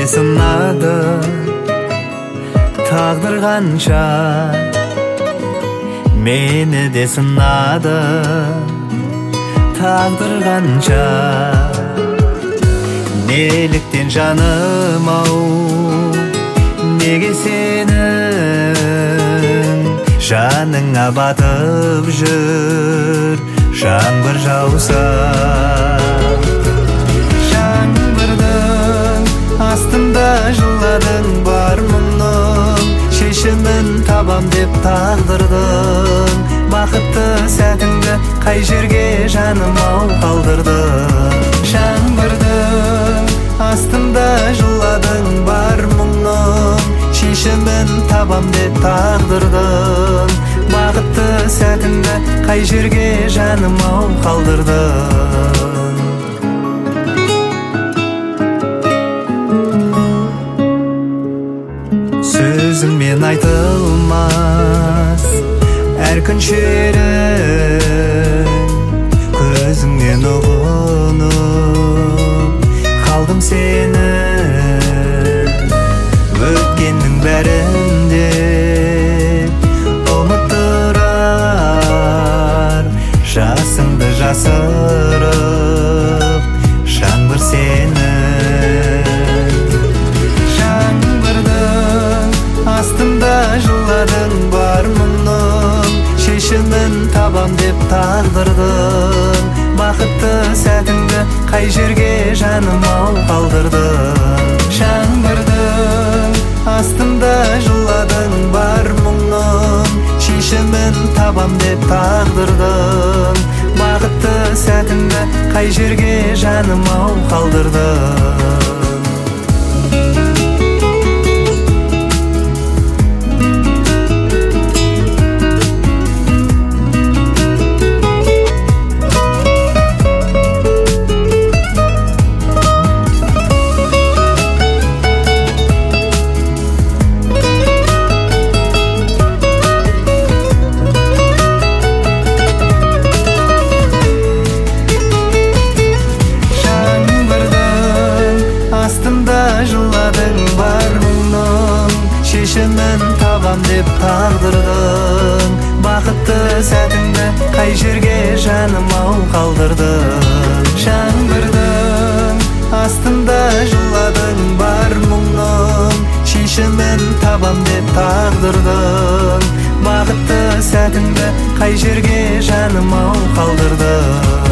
сынады тағдыр қанша, мені де сынады тағдыр қанша. Неліктен жаным ау, неге сенің жаныңа батып жүр жаңбыр жауса. Жаңбырдың астында жыладың бар мұңның шешімін табам деп тағдырдың. Бақытты сәтіңді қай жерге жаным ау қалдырдың. Жаңбырдың астында жыладың бар мұңның шешімін табам деп тағдырдың. Бақытты сәтіңді қай жерге жаным ау қалдырдың. Сөзіңмен айтылмас әр күн шерің, көзіңнен ұғынып қалдым сені. Өткеннің бәрінде ұмыттырар жасыңды жасырып жаңбыр сені. Жаңбырдың астында жыладың бар мұңның шешімін табам деп тағдырдың. Бақытты сәтіңді қай жерге жаным ау қалдырдың. Жаңбырдың астында жыладың бар мұңның шешімін табам деп тағдырдың. Бақытты сәтіңді қай жерге жаным ау қалдырдың. Жыладың бар мұңның шешімін табам деп тағдырдың. Бақытты сәтіңді қай жерге жаным ау қалдырдың. Жаңбырдың астында жыладың бар мұңның шешімін табам деп тағдырдың. Бақытты сәтіңді қай жерге жаным ау қалдырдың.